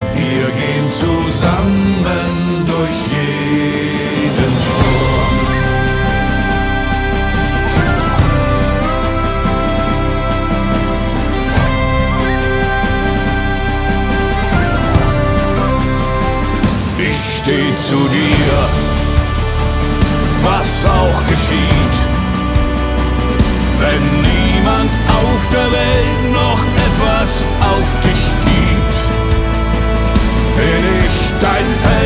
Wir gehen zusammen durch jeden Sturm. Ich steh zu dir, was auch geschieht. Wenn niemand auf der Welt noch etwas auf dich gibt, bin ich dein Fan.